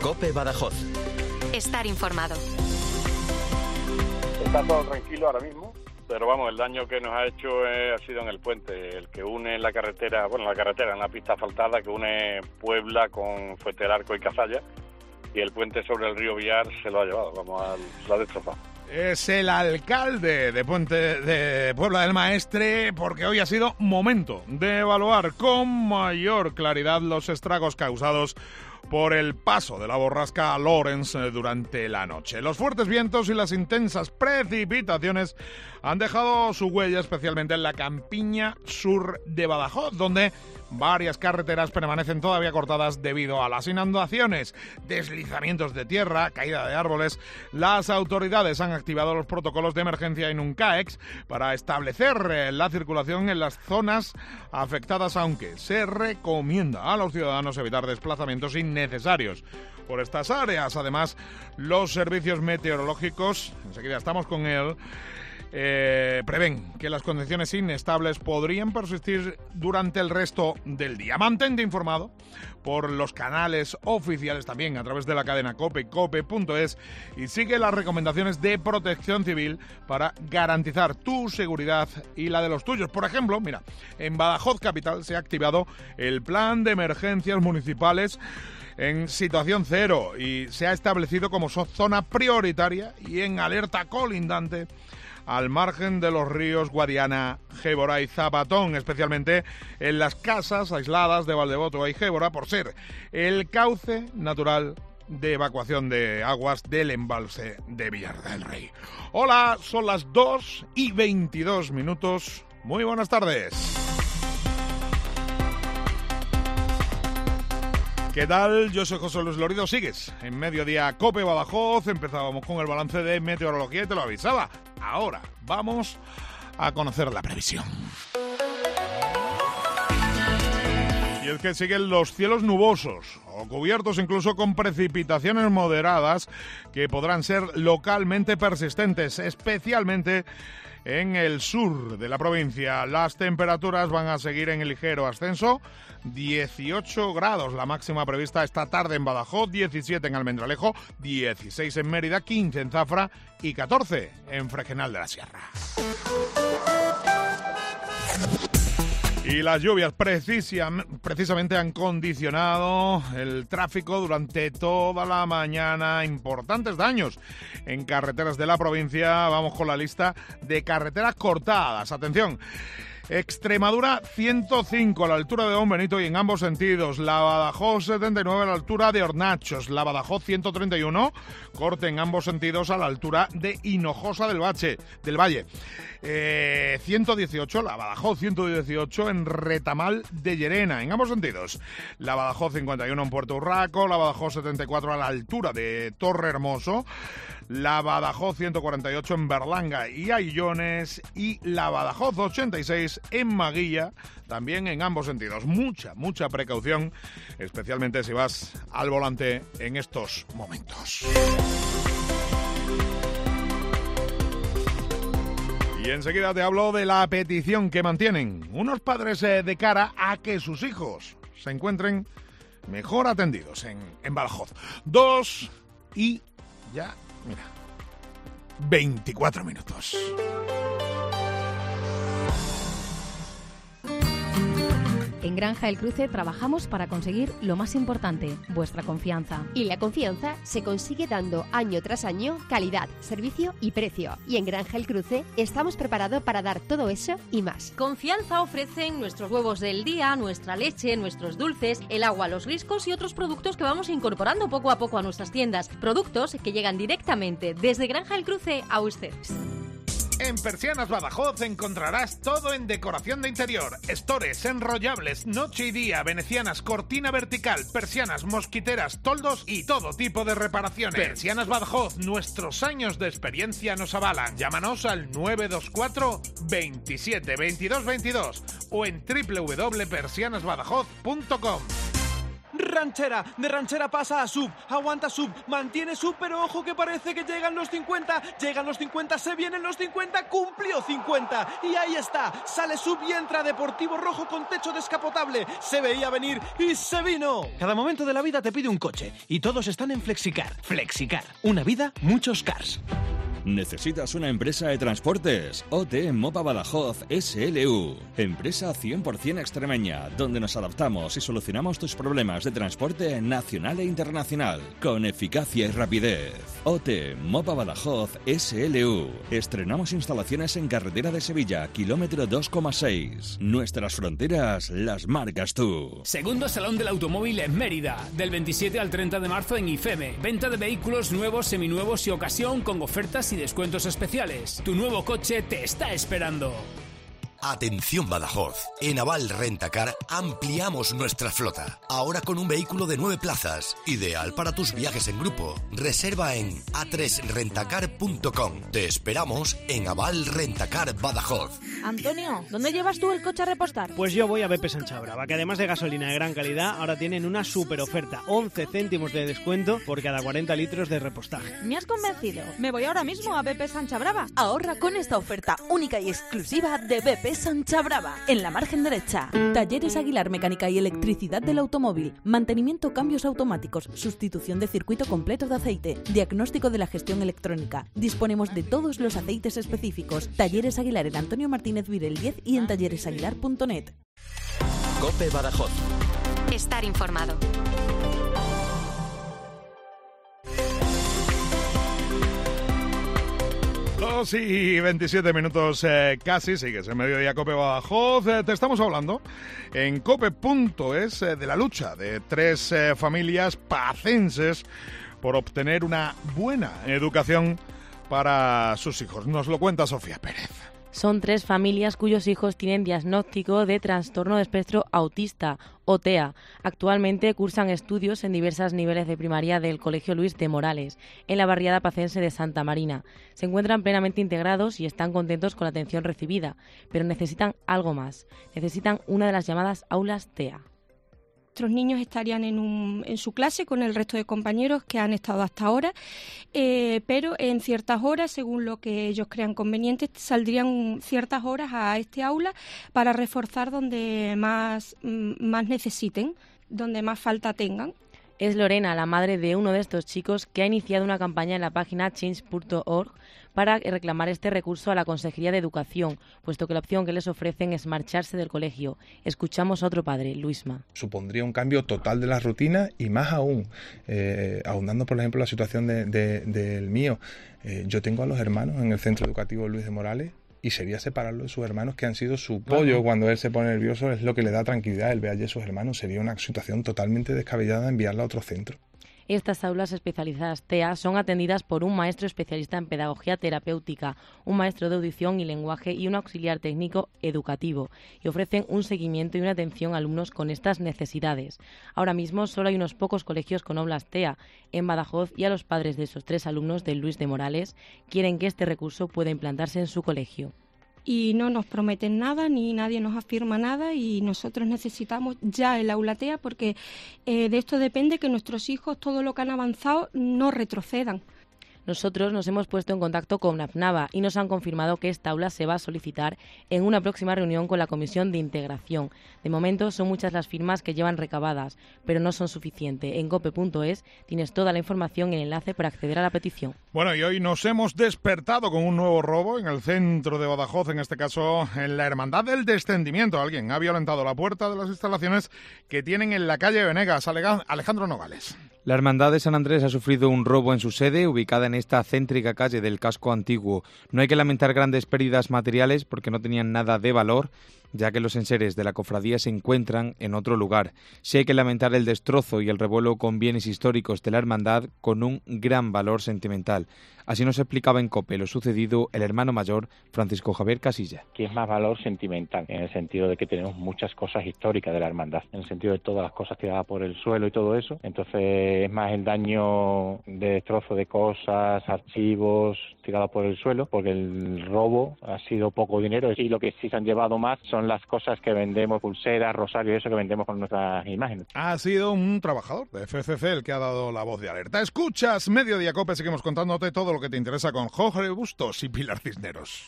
COPE Badajoz. Estar informado. Está todo tranquilo ahora mismo, pero vamos, el daño que nos ha hecho ha sido en el puente, el que une la carretera, en la pista asfaltada que une Puebla con Fuentelarco y Cazalla, y el puente sobre el río Villar se lo ha llevado, lo ha destrozado. Es el alcalde de Puebla del Maestre, porque hoy ha sido momento de evaluar con mayor claridad los estragos causados por el paso de la borrasca Lawrence durante la noche. Los fuertes vientos y las intensas precipitaciones han dejado su huella especialmente en la campiña sur de Badajoz, donde varias carreteras permanecen todavía cortadas debido a las inundaciones, deslizamientos de tierra, caída de árboles. Las autoridades han activado los protocolos de emergencia en UNCAEX para establecer la circulación en las zonas afectadas, aunque se recomienda a los ciudadanos evitar desplazamientos innecesarios por estas áreas. Además, los servicios meteorológicos, enseguida estamos con él, prevén que las condiciones inestables podrían persistir durante el resto del día. Mantente informado por los canales oficiales también a través de la cadena COPE, cope.es, y sigue las recomendaciones de Protección Civil para garantizar tu seguridad y la de los tuyos. Por ejemplo, mira, en Badajoz capital se ha activado el plan de emergencias municipales en situación cero y se ha establecido como zona prioritaria y en alerta colindante al margen de los ríos Guadiana, Gébora y Zapatón, especialmente en las casas aisladas de Valdevoto y Gébora, por ser el cauce natural de evacuación de aguas del embalse de Villar del Rey. Hola, son las 2:22. Muy buenas tardes. ¿Qué tal? Yo soy José Luis Lorido. Sigues en Mediodía Cope Badajoz. Empezábamos con el balance de meteorología y te lo avisaba. Ahora vamos a conocer la previsión. Y es que siguen los cielos nubosos o cubiertos incluso con precipitaciones moderadas que podrán ser localmente persistentes, especialmente en el sur de la provincia. Las temperaturas van a seguir en el ligero ascenso. 18 grados la máxima prevista esta tarde en Badajoz, 17 en Almendralejo, 16 en Mérida, 15 en Zafra y 14 en Fregenal de la Sierra. Y las lluvias precisamente han condicionado el tráfico durante toda la mañana. Importantes daños en carreteras de la provincia. Vamos con la lista de carreteras cortadas. Atención. Extremadura 105 a la altura de Don Benito y en ambos sentidos. La Badajoz 79 a la altura de Hornachos. La Badajoz 131 corte en ambos sentidos a la altura de Hinojosa del Valle. 118, la Badajoz 118 en Retamal de Llerena, en ambos sentidos. La Badajoz 51 en Puerto Urraco, la Badajoz 74 a la altura de Torre Hermoso, la Badajoz 148 en Berlanga y Aillones y la Badajoz 86 en Maguilla, también en ambos sentidos. Mucha precaución, especialmente si vas al volante en estos momentos. Y enseguida te hablo de la petición que mantienen unos padres de cara a que sus hijos se encuentren mejor atendidos en Badajoz. 2 y ya, mira, 24 minutos. En Granja El Cruce trabajamos para conseguir lo más importante, vuestra confianza. Y la confianza se consigue dando año tras año calidad, servicio y precio. Y en Granja El Cruce estamos preparados para dar todo eso y más. Confianza ofrecen nuestros huevos del día, nuestra leche, nuestros dulces, el agua, los riscos y otros productos que vamos incorporando poco a poco a nuestras tiendas. Productos que llegan directamente desde Granja El Cruce a ustedes. En Persianas Badajoz encontrarás todo en decoración de interior, estores, enrollables, noche y día, venecianas, cortina vertical, persianas, mosquiteras, toldos y todo tipo de reparaciones. Persianas Badajoz, nuestros años de experiencia nos avalan. Llámanos al 924 27 22 22 o en www.persianasbadajoz.com. Ranchera, de ranchera pasa a sub, aguanta sub, mantiene sub, pero ojo que parece que llegan los 50, se vienen los 50, cumplió 50, y ahí está, sale sub y entra Deportivo Rojo con techo descapotable, se veía venir y se vino. Cada momento de la vida te pide un coche, y todos están en Flexicar. Flexicar, una vida, muchos cars. ¿Necesitas una empresa de transportes? OT Mopa Badajoz SLU. Empresa 100% extremeña, donde nos adaptamos y solucionamos tus problemas de transporte nacional e internacional, con eficacia y rapidez. OT Mopa Badajoz SLU. Estrenamos instalaciones en carretera de Sevilla, kilómetro 2,6. Nuestras fronteras las marcas tú. Segundo Salón del Automóvil en Mérida, del 27 al 30 de marzo en IFEME. Venta de vehículos nuevos, seminuevos y ocasión con ofertas y descuentos especiales. Tu nuevo coche te está esperando. Atención Badajoz, en Aval Rentacar ampliamos nuestra flota, ahora con un vehículo de 9 plazas, ideal para tus viajes en grupo. Reserva en a3rentacar.com. Te esperamos en Aval Rentacar Badajoz. Antonio, ¿dónde llevas tú el coche a repostar? Pues yo voy a BP Sancha Brava, que además de gasolina de gran calidad, ahora tienen una super oferta, 11 céntimos de descuento por cada 40 litros de repostaje. Me has convencido, me voy ahora mismo a BP Sancha Brava. Ahorra con esta oferta única y exclusiva de BP Sancha Brava, en la margen derecha. Talleres Aguilar, mecánica y electricidad del automóvil, mantenimiento, cambios automáticos, sustitución de circuito completo de aceite, diagnóstico de la gestión electrónica. Disponemos de todos los aceites específicos. Talleres Aguilar en Antonio Martínez Virel 10 y en talleresaguilar.net. COPE Badajoz. Estar informado. 2:27 casi, sigues en Mediodía Cope Badajoz. Te estamos hablando en cope.es de la lucha de 3 familias pacenses por obtener una buena educación para sus hijos. Nos lo cuenta Sofía Pérez. Son 3 familias cuyos hijos tienen diagnóstico de trastorno de espectro autista, o TEA. Actualmente cursan estudios en diversos niveles de primaria del Colegio Luis de Morales, en la barriada pacense de Santa Marina. Se encuentran plenamente integrados y están contentos con la atención recibida, pero necesitan algo más. Necesitan una de las llamadas aulas TEA. Nuestros niños estarían en su clase con el resto de compañeros que han estado hasta ahora, pero en ciertas horas, según lo que ellos crean conveniente, saldrían ciertas horas a este aula para reforzar donde más necesiten, donde más falta tengan. Es Lorena, la madre de uno de estos chicos, que ha iniciado una campaña en la página change.org para reclamar este recurso a la Consejería de Educación, puesto que la opción que les ofrecen es marcharse del colegio. Escuchamos a otro padre, Luisma. Supondría un cambio total de la rutina y más aún, ahondando por ejemplo la situación del mío. Yo tengo a los hermanos en el Centro Educativo Luis de Morales y sería separarlo de sus hermanos, que han sido su pollo. Cuando él se pone nervioso es lo que le da tranquilidad, el ver allí a sus hermanos. Sería una situación totalmente descabellada enviarla a otro centro. Estas aulas especializadas TEA son atendidas por un maestro especialista en pedagogía terapéutica, un maestro de audición y lenguaje y un auxiliar técnico educativo, y ofrecen un seguimiento y una atención a alumnos con estas necesidades. Ahora mismo solo hay unos pocos colegios con aulas TEA en Badajoz, y a los padres de esos 3 alumnos del Luis de Morales quieren que este recurso pueda implantarse en su colegio. Y no nos prometen nada, ni nadie nos afirma nada, y nosotros necesitamos ya el aula TEA porque de esto depende que nuestros hijos, todo lo que han avanzado, no retrocedan. Nosotros nos hemos puesto en contacto con AFNAVA y nos han confirmado que esta aula se va a solicitar en una próxima reunión con la Comisión de Integración. De momento son muchas las firmas que llevan recabadas, pero no son suficientes. En cope.es tienes toda la información y el enlace para acceder a la petición. Bueno, y hoy nos hemos despertado con un nuevo robo en el centro de Badajoz, en este caso en la Hermandad del Descendimiento. Alguien ha violentado la puerta de las instalaciones que tienen en la calle Venegas. Alejandro Nogales. La Hermandad de San Andrés ha sufrido un robo en su sede, ubicada en esta céntrica calle del casco antiguo. No hay que lamentar grandes pérdidas materiales porque no tenían nada de valor, ya que los enseres de la cofradía se encuentran en otro lugar. Sí hay que lamentar el destrozo y el revuelo con bienes históricos de la Hermandad con un gran valor sentimental. Así nos explicaba en COPE lo sucedido el hermano mayor, Francisco Javier Casilla. Que es más valor sentimental, en el sentido de que tenemos muchas cosas históricas de la Hermandad, en el sentido de todas las cosas tiradas por el suelo y todo eso. Entonces es más el daño de destrozo de cosas, archivos, tiradas por el suelo, porque el robo ha sido poco dinero y lo que sí se han llevado más son las cosas que vendemos, pulseras, rosarios, eso que vendemos con nuestras imágenes. Ha sido un trabajador de FCC el que ha dado la voz de alerta. Escuchas Mediodía Cope, seguimos contándote todo lo que te interesa con Jorge Bustos y Pilar Cisneros.